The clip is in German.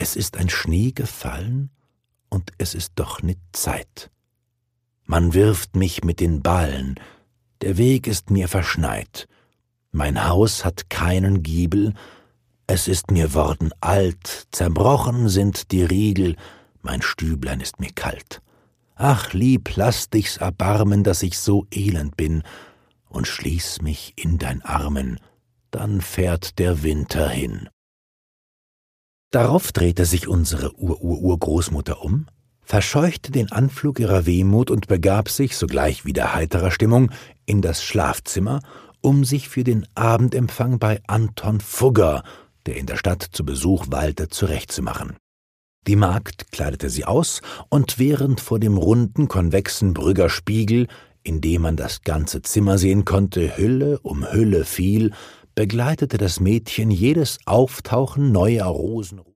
Es ist ein Schnee gefallen, und es ist doch nit Zeit. Man wirft mich mit den Ballen, der Weg ist mir verschneit. Mein Haus hat keinen Giebel, es ist mir worden alt, zerbrochen sind die Riegel, mein Stüblein ist mir kalt. Ach, lieb, lass dich's erbarmen, dass ich so elend bin, und schließ mich in dein Armen, dann fährt der Winter hin. Darauf drehte sich unsere Urgroßmutter um, verscheuchte den Anflug ihrer Wehmut und begab sich, sogleich wieder heiterer Stimmung, in das Schlafzimmer, um sich für den Abendempfang bei Anton Fugger, der in der Stadt zu Besuch weilte, zurechtzumachen. Die Magd kleidete sie aus, und während vor dem runden, konvexen Brügger Spiegel, in dem man das ganze Zimmer sehen konnte, Hülle um Hülle fiel, begleitete das Mädchen jedes Auftauchen neuer Rosen